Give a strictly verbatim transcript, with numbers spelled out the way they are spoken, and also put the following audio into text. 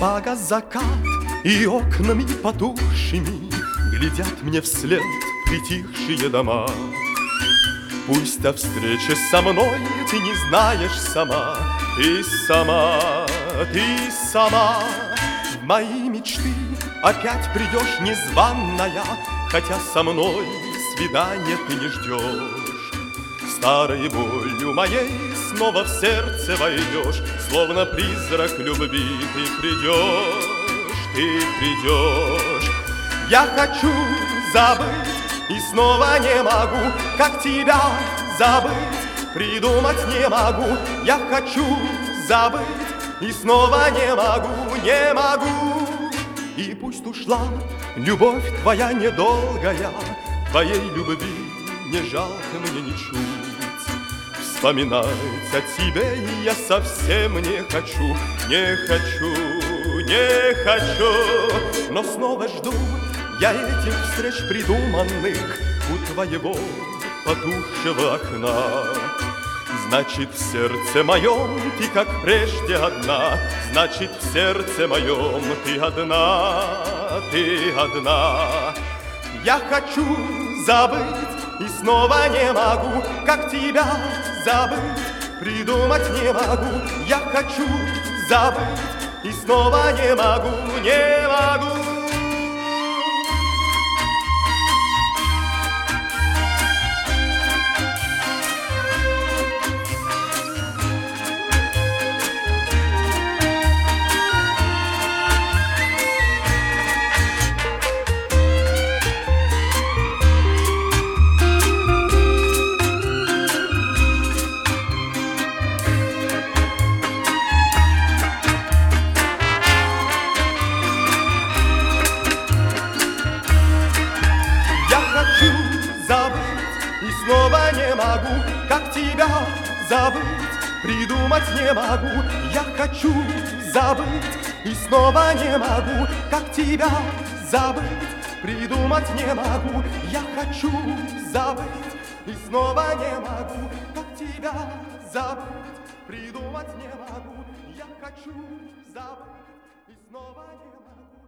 Погас закат, и окнами потухшими глядят мне вслед притихшие дома. Пусть о встрече со мной ты не знаешь сама, ты сама, ты сама. В мои мечты опять придешь незваная, хотя со мной свидания ты не ждешь. Старой болью моей снова в сердце войдешь, словно призрак любви ты придешь, ты придешь. Я хочу забыть и снова не могу, как тебя забыть, придумать не могу. Я хочу забыть и снова не могу, не могу. И пусть ушла любовь твоя недолгая, твоей любви не жалко мне ничуть. Вспоминать о тебе я совсем не хочу, не хочу, не хочу. Но снова жду я этих встреч придуманных у твоего потухшего окна. Значит, в сердце моем ты, как прежде, одна. Значит, в сердце моем ты одна, ты одна. Я хочу забыть и снова не могу, как тебя забыть, придумать не могу. Я хочу забыть и снова не могу, не могу. Снова не могу, как тебя забыть, придумать не могу. Я хочу забыть и снова не могу, как тебя забыть, придумать не могу. Я хочу забыть и снова не могу, как тебя забыть, придумать не могу. Я хочу забыть и снова не могу.